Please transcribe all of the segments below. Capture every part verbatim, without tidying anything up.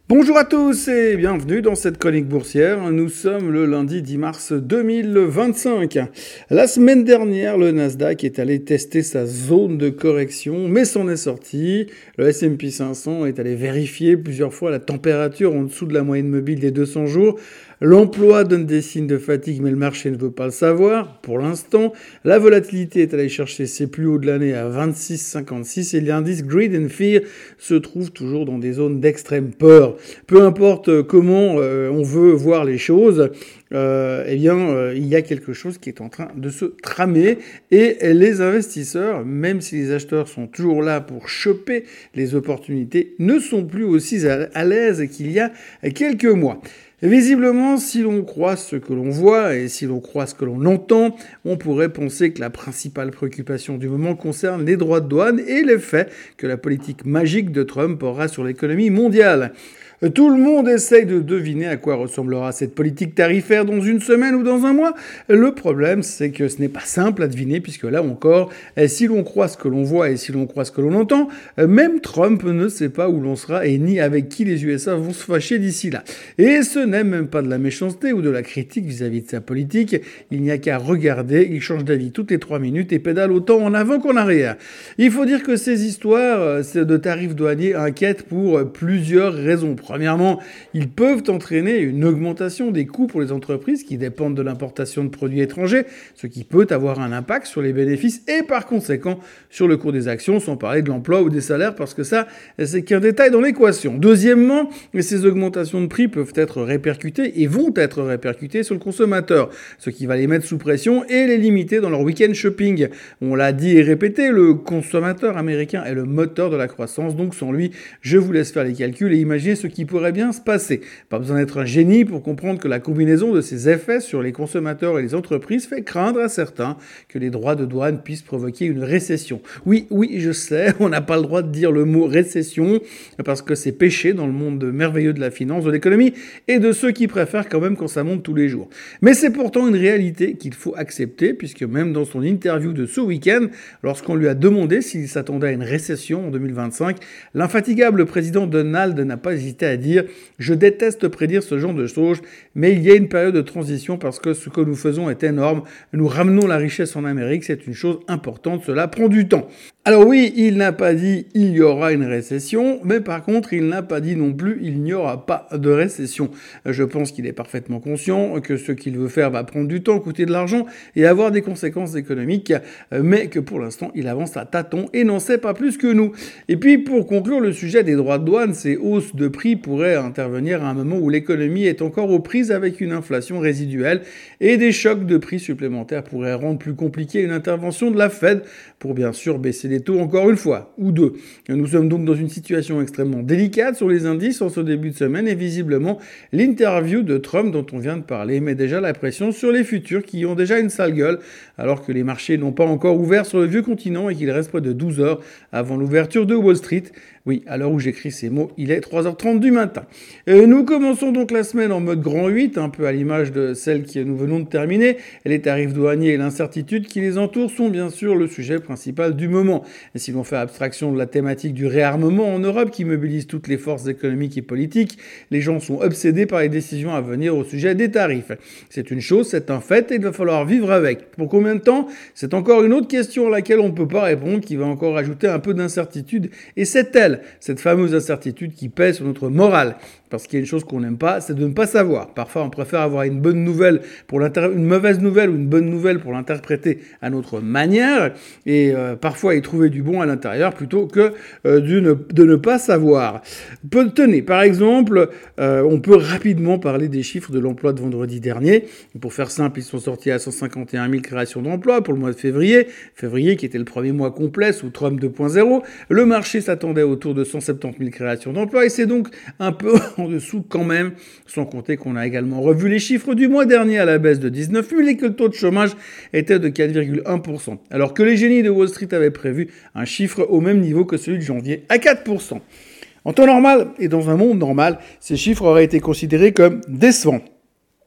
Bonjour à tous et bienvenue dans cette chronique boursière. Nous sommes le lundi dix mars deux mille vingt-cinq. La semaine dernière, le Nasdaq est allé tester sa zone de correction, mais s'en est sorti. Le S and P cinq cents est allé vérifier plusieurs fois la température en dessous de la moyenne mobile des deux cents jours. L'emploi donne des signes de fatigue, mais le marché ne veut pas le savoir. Pour l'instant, la volatilité est allée chercher ses plus hauts de l'année à vingt-six virgule cinquante-six et l'indice Greed and Fear se trouve toujours dans des zones d'extrême peur. Peu importe comment euh, on veut voir les choses, euh, eh bien, euh, il y a quelque chose qui est en train de se tramer et les investisseurs, même si les acheteurs sont toujours là pour choper les opportunités, ne sont plus aussi à, à l'aise qu'il y a quelques mois. Visiblement, si l'on croit ce que l'on voit et si l'on croit ce que l'on entend, on pourrait penser que la principale préoccupation du moment concerne les droits de douane et l'effet que la politique magique de Trump aura sur l'économie mondiale. Tout le monde essaye de deviner à quoi ressemblera cette politique tarifaire dans une semaine ou dans un mois. Le problème, c'est que ce n'est pas simple à deviner, puisque là encore, si l'on croit ce que l'on voit et si l'on croit ce que l'on entend, même Trump ne sait pas où l'on sera et ni avec qui les U S A vont se fâcher d'ici là. Et ce n'est même pas de la méchanceté ou de la critique vis-à-vis de sa politique. Il n'y a qu'à regarder, il change d'avis toutes les trois minutes et pédale autant en avant qu'en arrière. Il faut dire que ces histoires de tarifs douaniers inquiètent pour plusieurs raisons. Premièrement, ils peuvent entraîner une augmentation des coûts pour les entreprises qui dépendent de l'importation de produits étrangers, ce qui peut avoir un impact sur les bénéfices et par conséquent sur le cours des actions, sans parler de l'emploi ou des salaires, parce que ça, c'est qu'un détail dans l'équation. Deuxièmement, ces augmentations de prix peuvent être répercutées et vont être répercutées sur le consommateur, ce qui va les mettre sous pression et les limiter dans leur week-end shopping. On l'a dit et répété, le consommateur américain est le moteur de la croissance, donc sans lui, je vous laisse faire les calculs et imaginer ce qui pourrait bien se passer. Pas besoin d'être un génie pour comprendre que la combinaison de ces effets sur les consommateurs et les entreprises fait craindre à certains que les droits de douane puissent provoquer une récession. Oui, oui, je sais, on n'a pas le droit de dire le mot récession parce que c'est péché dans le monde merveilleux de la finance, de l'économie et de ceux qui préfèrent quand même quand ça monte tous les jours. Mais c'est pourtant une réalité qu'il faut accepter puisque même dans son interview de ce week-end, lorsqu'on lui a demandé s'il s'attendait à une récession en deux mille vingt-cinq, l'infatigable président Donald n'a pas hésité à dire « Je déteste prédire ce genre de choses, mais il y a une période de transition parce que ce que nous faisons est énorme. Nous ramenons la richesse en Amérique, c'est une chose importante, cela prend du temps. » Alors oui, il n'a pas dit « il y aura une récession », mais par contre, il n'a pas dit non plus « il n'y aura pas de récession ». Je pense qu'il est parfaitement conscient que ce qu'il veut faire va prendre du temps, coûter de l'argent et avoir des conséquences économiques, mais que pour l'instant, il avance à tâtons et n'en sait pas plus que nous. Et puis, pour conclure le sujet des droits de douane, ces hausses de prix pourraient intervenir à un moment où l'économie est encore aux prises avec une inflation résiduelle et des chocs de prix supplémentaires pourraient rendre plus compliqué une intervention de la Fed pour bien sûr baisser les taux encore une fois, ou deux. Nous sommes donc dans une situation extrêmement délicate sur les indices en ce début de semaine et visiblement l'interview de Trump dont on vient de parler met déjà la pression sur les futurs qui ont déjà une sale gueule alors que les marchés n'ont pas encore ouvert sur le vieux continent et qu'il reste près de douze heures avant l'ouverture de Wall Street. Oui, à l'heure où j'écris ces mots, il est trois heures trente du matin. Euh, nous commençons donc la semaine en mode grand huit, un peu à l'image de celle que nous venons de terminer. Les tarifs douaniers et l'incertitude qui les entourent sont bien sûr le sujet principal du moment. Et si l'on fait abstraction de la thématique du réarmement en Europe qui mobilise toutes les forces économiques et politiques, les gens sont obsédés par les décisions à venir au sujet des tarifs. C'est une chose, c'est un fait et il va falloir vivre avec. Pour combien de temps ? C'est encore une autre question à laquelle on ne peut pas répondre, qui va encore ajouter un peu d'incertitude. Et c'est elle, cette fameuse incertitude qui pèse sur notre morale. Parce qu'il y a une chose qu'on n'aime pas, c'est de ne pas savoir. Parfois, on préfère avoir une bonne nouvelle pour une mauvaise nouvelle ou une bonne nouvelle pour l'interpréter à notre manière, et euh, parfois y trouver du bon à l'intérieur plutôt que euh, de, de ne pas savoir. Tenez, par exemple, euh, on peut rapidement parler des chiffres de l'emploi de vendredi dernier. Pour faire simple, ils sont sortis à cent cinquante et un mille créations d'emplois pour le mois de février. Février qui était le premier mois complet sous Trump deux point zéro. Le marché s'attendait autour de cent soixante-dix mille créations d'emplois et c'est donc un peu en dessous quand même, sans compter qu'on a également revu les chiffres du mois dernier à la baisse de dix-neuf mille et que le taux de chômage était de quatre virgule un pour cent, alors que les génies de Wall Street avaient prévu un chiffre au même niveau que celui de janvier à quatre pour cent. En temps normal et dans un monde normal, ces chiffres auraient été considérés comme décevants.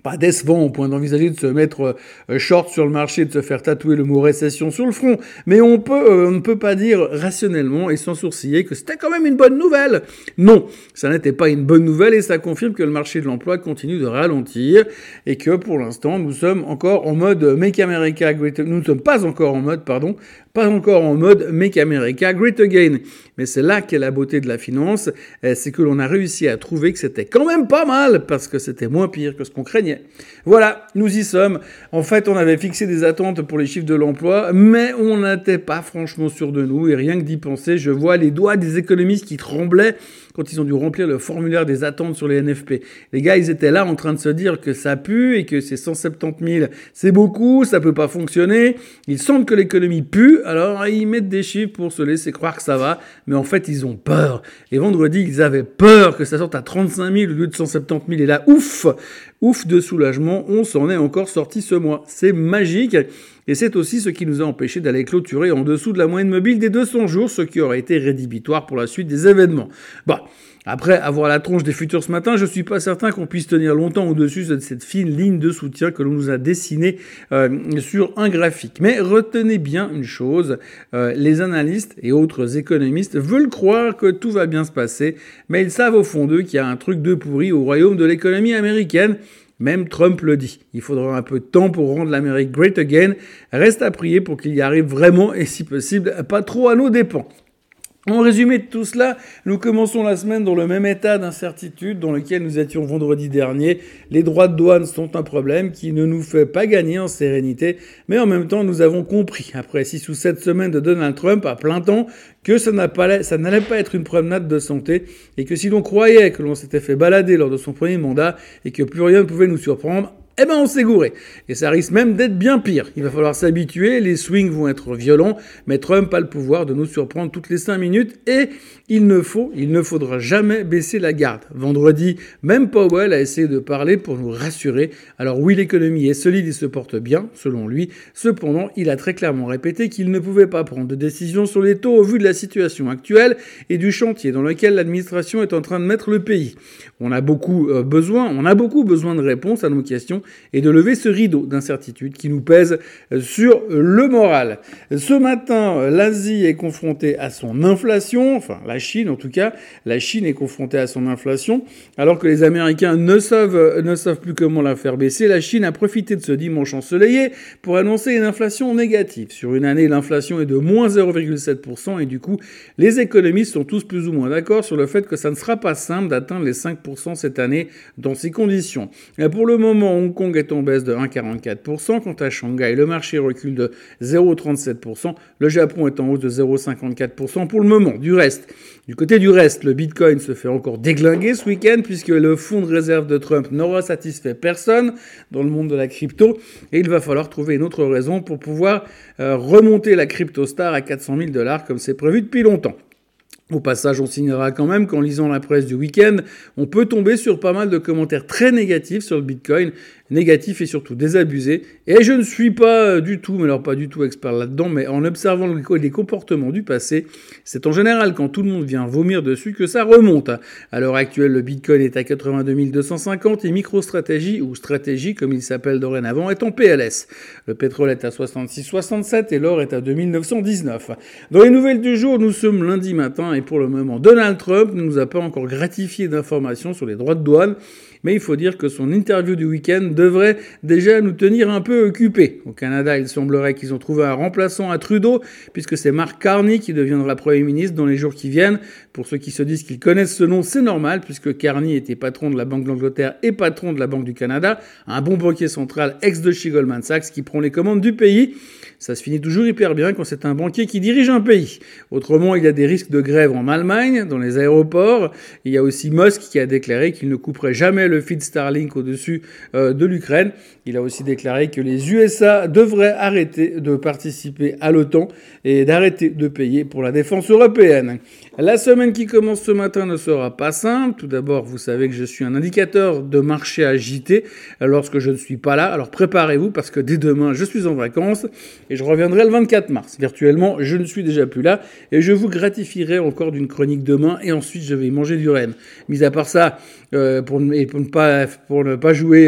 pas décevant au point d'envisager de se mettre euh, short sur le marché et de se faire tatouer le mot récession sur le front. Mais on peut, euh, on ne peut pas dire rationnellement et sans sourciller que c'était quand même une bonne nouvelle. Non, ça n'était pas une bonne nouvelle et ça confirme que le marché de l'emploi continue de ralentir et que pour l'instant nous sommes encore en mode Make America Great. Nous ne sommes pas encore en mode, pardon, pas encore en mode Make America Great Again. Mais c'est là qu'est la beauté de la finance, c'est que l'on a réussi à trouver que c'était quand même pas mal parce que c'était moins pire que ce qu'on craignait. Voilà, nous y sommes. En fait, on avait fixé des attentes pour les chiffres de l'emploi, mais on n'était pas franchement sûr de nous. Et rien que d'y penser, je vois les doigts des économistes qui tremblaient quand ils ont dû remplir le formulaire des attentes sur les N F P. Les gars, ils étaient là en train de se dire que ça pue et que ces cent soixante-dix mille, c'est beaucoup, ça peut pas fonctionner. Ils sentent que l'économie pue, alors ils mettent des chiffres pour se laisser croire que ça va, mais en fait, ils ont peur. Et vendredi, ils avaient peur que ça sorte à trente-cinq mille au lieu de cent soixante-dix mille. Et là, ouf, ouf de soulagement, on s'en est encore sorti ce mois. C'est magique. Et c'est aussi ce qui nous a empêché d'aller clôturer en dessous de la moyenne mobile des deux cents jours, ce qui aurait été rédhibitoire pour la suite des événements. Bon, après avoir la tronche des futurs ce matin, je suis pas certain qu'on puisse tenir longtemps au-dessus de cette fine ligne de soutien que l'on nous a dessinée euh, sur un graphique. Mais retenez bien une chose, euh, les analystes et autres économistes veulent croire que tout va bien se passer, mais ils savent au fond d'eux qu'il y a un truc de pourri au royaume de l'économie américaine. Même Trump le dit. Il faudra un peu de temps pour rendre l'Amérique great again. Reste à prier pour qu'il y arrive vraiment et si possible, pas trop à nos dépens. En résumé de tout cela, nous commençons la semaine dans le même état d'incertitude dans lequel nous étions vendredi dernier. Les droits de douane sont un problème qui ne nous fait pas gagner en sérénité, mais en même temps nous avons compris, après six ou sept semaines de Donald Trump à plein temps, que ça, n'a pas, ça n'allait pas être une promenade de santé et que si l'on croyait que l'on s'était fait balader lors de son premier mandat et que plus rien ne pouvait nous surprendre, eh ben on s'est gouré. Et ça risque même d'être bien pire. Il va falloir s'habituer, les swings vont être violents, mais Trump a le pouvoir de nous surprendre toutes les cinq minutes et il ne faut, il ne faudra jamais baisser la garde. Vendredi, même Powell a essayé de parler pour nous rassurer. Alors oui, l'économie est solide et se porte bien, selon lui. Cependant, il a très clairement répété qu'il ne pouvait pas prendre de décision sur les taux au vu de la situation actuelle et du chantier dans lequel l'administration est en train de mettre le pays. On a beaucoup euh, besoin, on a beaucoup besoin de réponses à nos questions et de lever ce rideau d'incertitude qui nous pèse sur le moral. Ce matin, l'Asie est confrontée à son inflation, enfin la Chine en tout cas, la Chine est confrontée à son inflation, alors que les Américains ne savent, ne savent plus comment la faire baisser. La Chine a profité de ce dimanche ensoleillé pour annoncer une inflation négative. Sur une année, l'inflation est de moins zéro virgule sept pour cent et du coup, les économistes sont tous plus ou moins d'accord sur le fait que ça ne sera pas simple d'atteindre les cinq pour cent cette année dans ces conditions. Et pour le moment, Hong Kong est en baisse de un virgule quarante-quatre pour cent. Quant à Shanghai, le marché recule de zéro virgule trente-sept pour cent. Le Japon est en hausse de zéro virgule cinquante-quatre pour cent pour le moment. Du reste, du côté du reste, le Bitcoin se fait encore déglinguer ce week-end puisque le fonds de réserve de Trump n'aura satisfait personne dans le monde de la crypto et il va falloir trouver une autre raison pour pouvoir euh, remonter la crypto-star à quatre cent mille dollars comme c'est prévu depuis longtemps. Au passage, on signalera quand même qu'en lisant la presse du week-end, on peut tomber sur pas mal de commentaires très négatifs sur le Bitcoin, négatifs et surtout désabusés. Et je ne suis pas du tout, mais alors pas du tout expert là-dedans, mais en observant les comportements du passé, c'est en général quand tout le monde vient vomir dessus que ça remonte. À l'heure actuelle, le Bitcoin est à quatre-vingt-deux mille deux cent cinquante et MicroStrategy, ou Stratégie comme il s'appelle dorénavant, est en P L S. Le pétrole est à soixante-six virgule soixante-sept et l'or est à deux mille neuf cent dix-neuf. Dans les nouvelles du jour, nous sommes lundi matin et pour le moment, Donald Trump ne nous a pas encore gratifié d'informations sur les droits de douane, mais il faut dire que son interview du week-end devrait déjà nous tenir un peu occupés. Au Canada, il semblerait qu'ils ont trouvé un remplaçant à Trudeau, puisque c'est Mark Carney qui deviendra Premier ministre dans les jours qui viennent. Pour ceux qui se disent qu'ils connaissent ce nom, c'est normal, puisque Carney était patron de la Banque d'Angleterre et patron de la Banque du Canada, un bon banquier central ex de chez Goldman Sachs qui prend les commandes du pays. Ça se finit toujours hyper bien quand c'est un banquier qui dirige un pays. Autrement, il y a des risques de grève en Allemagne, dans les aéroports. Il y a aussi Musk qui a déclaré qu'il ne couperait jamais le feed Starlink au-dessus euh, de l'Ukraine. Il a aussi déclaré que les U S A devraient arrêter de participer à l'OTAN et d'arrêter de payer pour la défense européenne. La semaine qui commence ce matin ne sera pas simple. Tout d'abord, vous savez que je suis un indicateur de marché agité lorsque je ne suis pas là. Alors préparez-vous parce que dès demain, je suis en vacances et je reviendrai le vingt-quatre mars. Virtuellement, je ne suis déjà plus là et je vous gratifierai encore d'une chronique demain et ensuite je vais manger du renne. Mis à part ça, euh, pour, et pour ne pas pour ne pas jouer euh,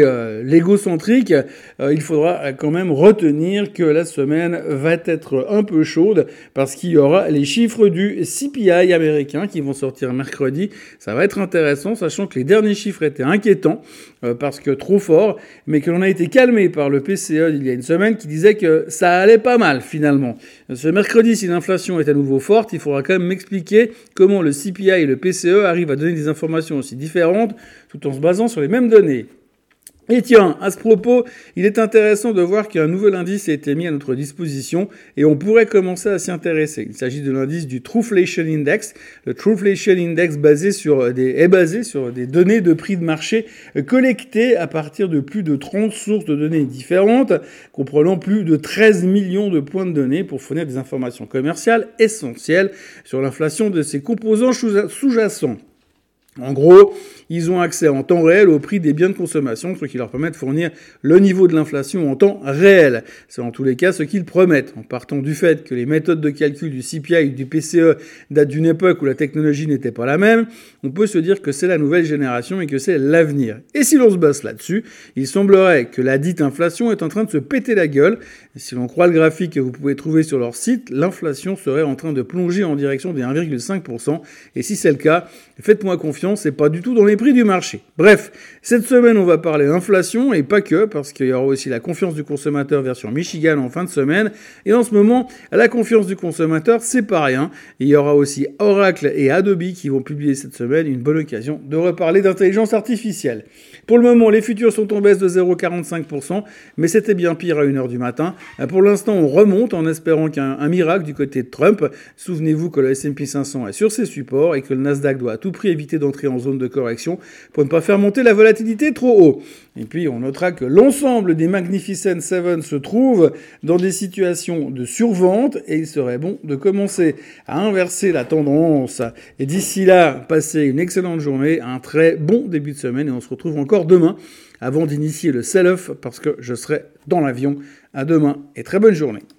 l'égocentrique, euh, il faudra quand même retenir que la semaine va être un peu chaude parce qu'il y aura les chiffres du C P I américain qui vont sortir mercredi. Ça va être intéressant, sachant que les derniers chiffres étaient inquiétants euh, parce que trop forts, mais que l'on a été calmé par le P C E il y a une semaine qui disait que ça allait pas mal finalement. Ce mercredi, si l'inflation est à nouveau forte, il faudra quand même m'expliquer comment le C P I et le P C E arrivent à donner des informations aussi différentes tout en se basant sur les mêmes données. Et tiens, à ce propos, il est intéressant de voir qu'un nouvel indice a été mis à notre disposition et on pourrait commencer à s'y intéresser. Il s'agit de l'indice du Trueflation Index. Le Trueflation Index basé sur des, est basé sur des données de prix de marché collectées à partir de plus de trente sources de données différentes, comprenant plus de treize millions de points de données pour fournir des informations commerciales essentielles sur l'inflation de ses composants sous-jacents. En gros, ils ont accès en temps réel au prix des biens de consommation, ce qui leur permet de fournir le niveau de l'inflation en temps réel. C'est en tous les cas ce qu'ils promettent. En partant du fait que les méthodes de calcul du C P I et du P C E datent d'une époque où la technologie n'était pas la même, on peut se dire que c'est la nouvelle génération et que c'est l'avenir. Et si l'on se base là-dessus, il semblerait que la dite inflation est en train de se péter la gueule. Et si l'on croit le graphique que vous pouvez trouver sur leur site, l'inflation serait en train de plonger en direction des un virgule cinq pour cent. Et si c'est le cas, faites-moi confiance, c'est pas du tout dans les prix du marché. Bref, cette semaine, on va parler d'inflation et pas que, parce qu'il y aura aussi la confiance du consommateur version Michigan en fin de semaine. Et en ce moment, la confiance du consommateur, c'est pas rien. Il y aura aussi Oracle et Adobe qui vont publier cette semaine, une bonne occasion de reparler d'intelligence artificielle. Pour le moment, les futurs sont en baisse de zéro virgule quarante-cinq pour cent, mais c'était bien pire à une heure du matin. Pour l'instant, on remonte en espérant qu'il y a un, un miracle du côté de Trump. Souvenez-vous que le S and P cinq cents est sur ses supports et que le Nasdaq doit à tout prix éviter d'entrer en zone de correction pour ne pas faire monter la volatilité trop haut. Et puis, on notera que l'ensemble des Magnificent Seven se trouve dans des situations de survente et il serait bon de commencer à inverser la tendance. Et d'ici là, passez une excellente journée, un très bon début de semaine et on se retrouve encore demain avant d'initier le sell-off parce que je serai dans l'avion. À demain et très bonne journée.